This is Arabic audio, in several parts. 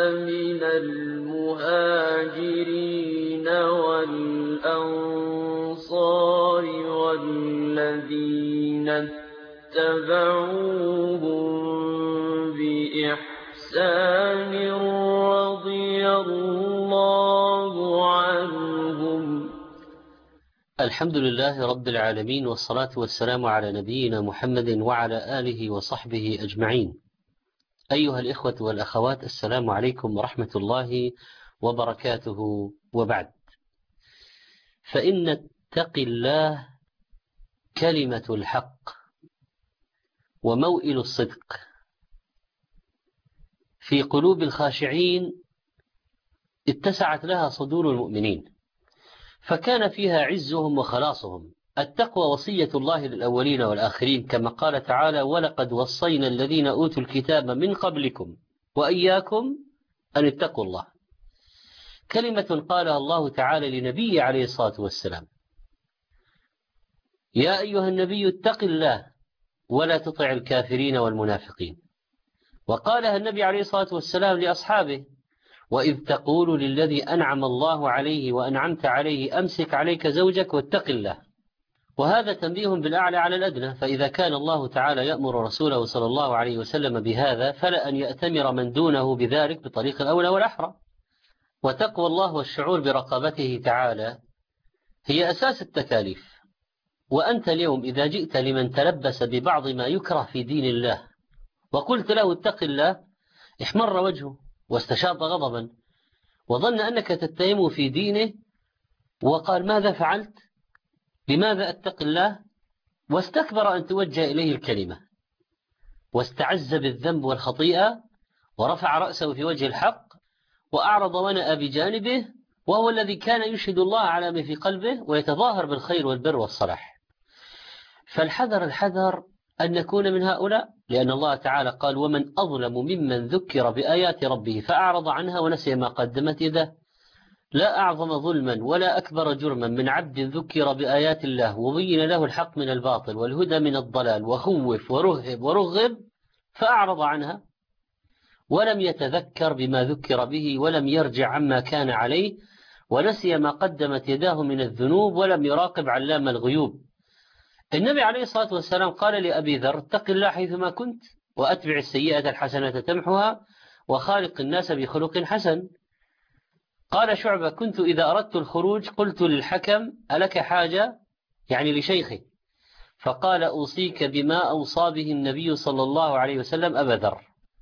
من المهاجرين والأنصار والذين اتبعوهم بإحسان رضي الله عنهم. الحمد لله رب العالمين، والصلاة والسلام على نبينا محمد وعلى آله وصحبه أجمعين. أيها الإخوة والأخوات، السلام عليكم ورحمة الله وبركاته. وبعد، فإن اتق الله كلمة الحق وموئل الصدق في قلوب الخاشعين، اتسعت لها صدور المؤمنين، فكان فيها عزهم وخلاصهم. التقوى وصية الله للأولين والآخرين، كما قال تعالى: ولقد وصينا الذين أوتوا الكتاب من قبلكم وإياكم أن اتقوا الله. كلمة قالها الله تعالى لنبيه عليه الصلاة والسلام: يا أيها النبي اتق الله ولا تطع الكافرين والمنافقين. وقالها النبي عليه الصلاة والسلام لأصحابه: وإذ تقول للذي أنعم الله عليه وأنعمت عليه أمسك عليك زوجك واتق الله. وهذا تنبيه بالأعلى على الأدنى، فإذا كان الله تعالى يأمر رسوله صلى الله عليه وسلم بهذا، فلا أن يأتمر من دونه بذلك بطريق الأولى والأحرى. وتقوى الله والشعور برقابته تعالى هي أساس التكاليف. وأنت اليوم إذا جئت لمن تلبس ببعض ما يكره في دين الله وقلت له اتق الله، احمر وجهه واستشاط غضبا، وظن أنك تتهم في دينه، وقال: ماذا فعلت؟ لماذا أتق الله؟ واستكبر أن توجه إليه الكلمة، واستعز بالذنب والخطيئة، ورفع رأسه في وجه الحق، وأعرض ونأى بجانبه، وهو الذي كان يشهد الله على ما في قلبه ويتظاهر بالخير والبر والصلاح. فالحذر الحذر أن نكون من هؤلاء، لأن الله تعالى قال: ومن أظلم ممن ذكر بآيات ربه فأعرض عنها ونسي ما قدمت يده. لا أعظم ظلما ولا أكبر جرما من عبد ذكر بآيات الله وبين له الحق من الباطل والهدى من الضلال، وخوف ورهب ورغب فأعرض عنها ولم يتذكر بما ذكر به، ولم يرجع عما كان عليه، ونسي ما قدمت يداه من الذنوب، ولم يراقب علام الغيوب. النبي عليه الصلاة والسلام قال لأبي ذر: اتق الله حيثما كنت، وأتبع السيئة الحسنة تمحها، وخالق الناس بخلق حسن. قال شعبة: كنت إذا أردت الخروج قلت للحكم: ألك حاجة؟ يعني لشيخه. فقال: أوصيك بما أوصى به النبي صلى الله عليه وسلم أبا ذر.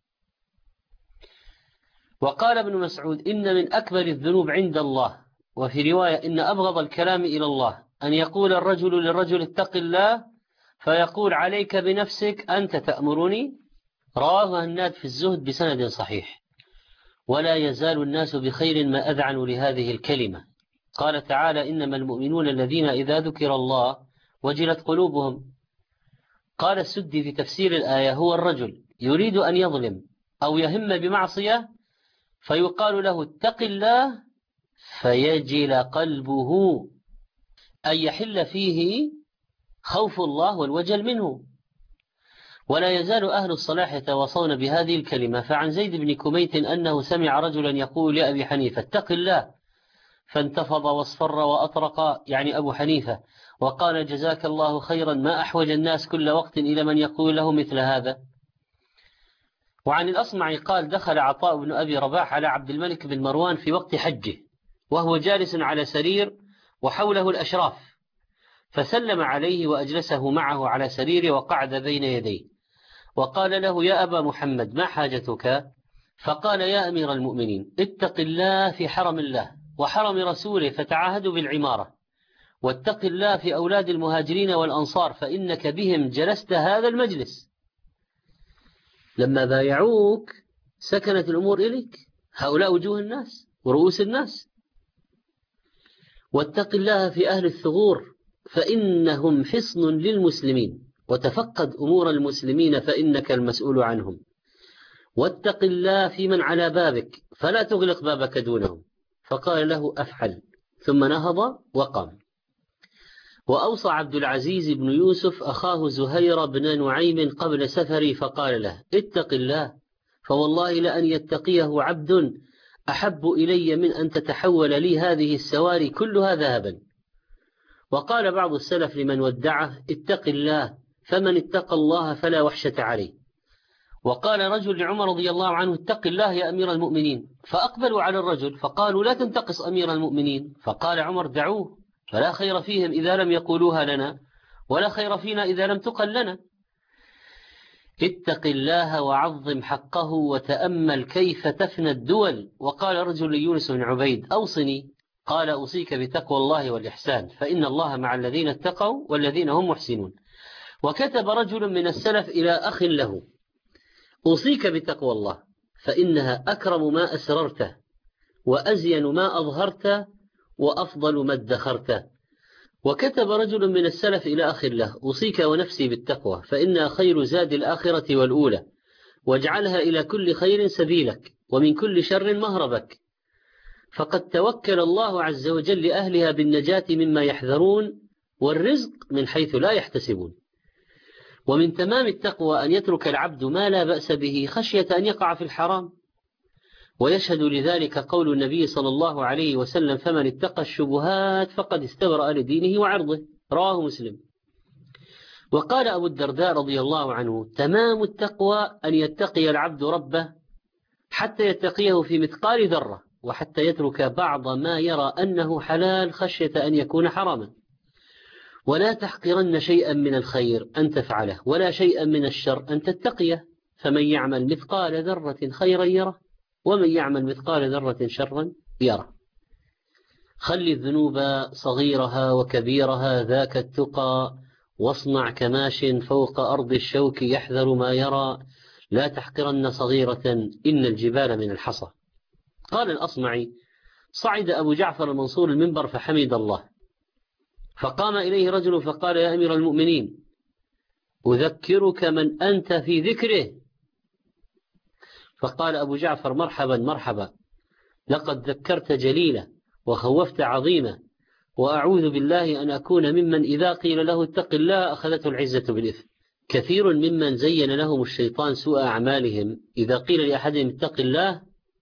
وقال ابن مسعود: إن من أكبر الذنوب عند الله، وفي رواية: إن أبغض الكلام إلى الله أن يقول الرجل للرجل اتق الله، فيقول: عليك بنفسك، أنت تأمرني. رواه هناد في الزهد بسند صحيح. ولا يزال الناس بخير ما أذعنوا لهذه الكلمة. قال تعالى: إنما المؤمنون الذين إذا ذكر الله وجلت قلوبهم. قال السدي في تفسير الآية: هو الرجل يريد أن يظلم أو يهم بمعصية، فيقال له اتق الله فيجل قلبه، أن يحل فيه خوف الله والوجل منه. ولا يزال أهل الصلاح يتواصون بهذه الكلمة. فعن زيد بن كميت أنه سمع رجلا يقول لأبي حنيفة: اتق الله، فانتفض واصفر وأطرق، يعني أبو حنيفة، وقال: جزاك الله خيرا، ما أحوج الناس كل وقت إلى من يقول له مثل هذا. وعن الأصمعي قال: دخل عطاء بن أبي رباح على عبد الملك بن مروان في وقت حجه وهو جالس على سرير وحوله الأشراف، فسلم عليه وأجلسه معه على سريره وقعد بين يديه، وقال له: يا أبا محمد، ما حاجتك؟ فقال: يا أمير المؤمنين، اتق الله في حرم الله وحرم رسوله فتعاهدوا بالعمارة، واتق الله في أولاد المهاجرين والأنصار، فإنك بهم جلست هذا المجلس. لما بايعوك سكنت الأمور إليك، هؤلاء وجوه الناس ورؤوس الناس. واتق الله في أهل الثغور فإنهم حصن للمسلمين، وتفقد أمور المسلمين فإنك المسؤول عنهم. واتق الله في من على بابك فلا تغلق بابك دونهم. فقال له: أفعل. ثم نهض وقام. وأوصى عبد العزيز بن يوسف أخاه زهير بن نعيم قبل سفري فقال له: اتق الله فوالله لأن يتقيه عبد أحب إلي من أن تتحول لي هذه السواري كلها ذهبا. وقال بعض السلف لمن ودعه: اتق الله، فمن اتقى الله فلا وحشة عليه. وقال رجل لعمر رضي الله عنه: اتق الله يا أمير المؤمنين. فأقبلوا على الرجل فقالوا: لا تنتقص أمير المؤمنين. فقال عمر: دعوه، فلا خير فيهم إذا لم يقولوها لنا، ولا خير فينا إذا لم تقل لنا. اتق الله وعظم حقه وتأمل كيف تفنى الدول. وقال رجل ليونس بن عبيد: أوصني. قال: أوصيك بتقوى الله والإحسان، فإن الله مع الذين اتقوا والذين هم محسنون. وكتب رجل من السلف إلى أخ له: أوصيك بتقوى الله، فإنها أكرم ما أسررته، وأزين ما أظهرته، وأفضل ما ادخرته. وكتب رجل من السلف إلى أخ له: أوصيك ونفسي بالتقوى، فإنها خير زاد الآخرة والأولى، واجعلها إلى كل خير سبيلك، ومن كل شر مهربك، فقد توكل الله عز وجل لأهلها بالنجاة مما يحذرون، والرزق من حيث لا يحتسبون. ومن تمام التقوى أن يترك العبد ما لا بأس به خشية أن يقع في الحرام. ويشهد لذلك قول النبي صلى الله عليه وسلم: فمن اتقى الشبهات فقد استبرأ لدينه وعرضه. رواه مسلم. وقال أبو الدرداء رضي الله عنه: تمام التقوى أن يتقي العبد ربه حتى يتقيه في مثقال ذرة، وحتى يترك بعض ما يرى أنه حلال خشية أن يكون حراما. ولا تحقرن شيئا من الخير أن تفعله، ولا شيئا من الشر أن تتقيه، فمن يعمل مثقال ذرة خيرا يره، ومن يعمل مثقال ذرة شرا يره. خل الذنوب صغيرها وكبيرها ذاك التقى، واصنع كماش فوق أرض الشوك يحذر ما يرى، لا تحقرن صغيرة إن الجبال من الحصى. قال الأصمعي: صعد أبو جعفر المنصور المنبر فحمد الله، فقام إليه رجل فقال: يا أمير المؤمنين، أذكرك من أنت في ذكره. فقال أبو جعفر: مرحبا مرحبا، لقد ذكرت جليلة وخوفت عظيمة، وأعوذ بالله أن أكون ممن إذا قيل له اتق الله أخذته العزة بالإثم. كثير ممن زين لهم الشيطان سوء أعمالهم إذا قيل لأحدهم اتق الله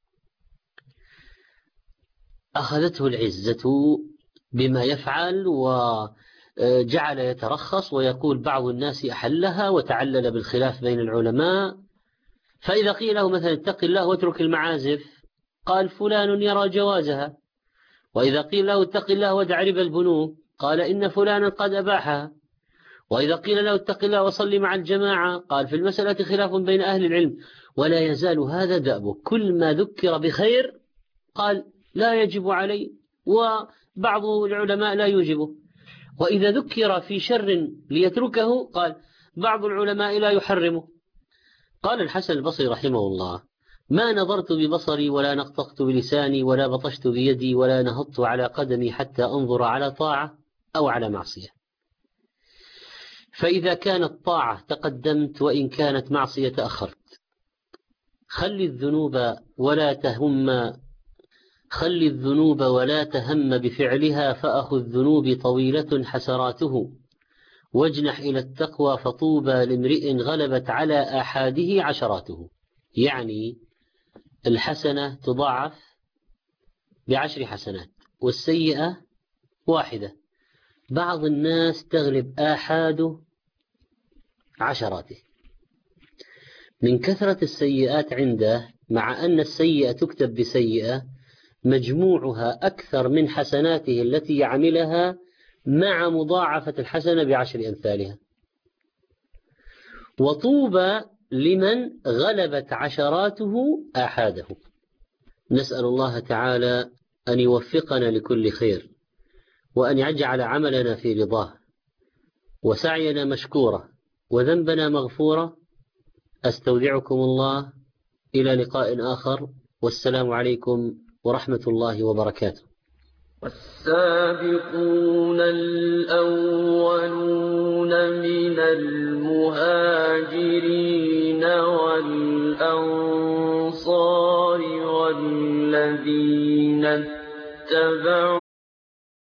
أخذته العزة بما يفعل، وجعل يترخص ويقول بعض الناس أحلها، وتعلل بالخلاف بين العلماء. فإذا قيل له مثلا اتق الله واترك المعازف قال فلان يرى جوازها، وإذا قيل له اتق الله ودع ربا البنوك قال إن فلانا قد أباحها، وإذا قيل له اتق الله وصلي مع الجماعة قال في المسألة خلاف بين أهل العلم. ولا يزال هذا دأبه، كل ما ذكر بخير قال لا يجب عليه، وبعض العلماء لا يوجبه. وإذا ذكر في شر ليتركه قال بعض العلماء لا يحرمه. قال الحسن البصري رحمه الله: ما نظرت ببصري ولا نطقت بلساني ولا بطشت بيدي ولا نهضت على قدمي حتى أنظر على طاعة أو على معصية. فإذا كانت طاعة تقدمت، وإن كانت معصية تأخرت. خل الذنوب ولا تهم بفعلها، فأخو الذنوب طويلة حسراته، واجنح إلى التقوى فطوبى لامرئ غلبت على آحاده عشراته. يعني الحسنة تضاعف ب10 حسنات، والسيئة 1. بعض الناس تغلب آحاده عشراته من كثرة السيئات عنده، مع أن السيئة تكتب بسيئة مجموعها أكثر من حسناته التي يعملها، مع مضاعفة الحسنة ب10 أمثالها. وطوبى لمن غلبت عشراته آحاده. نسأل الله تعالى أن يوفقنا لكل خير، وأن يجعل عملنا في رضاه، وسعينا مشكورا، وذنبنا مغفورا. أستودعكم الله، إلى لقاء آخر، والسلام عليكم ورحمة الله وبركاته. والسابقون الأولون من المهاجرين والأنصار والذين اتبعوا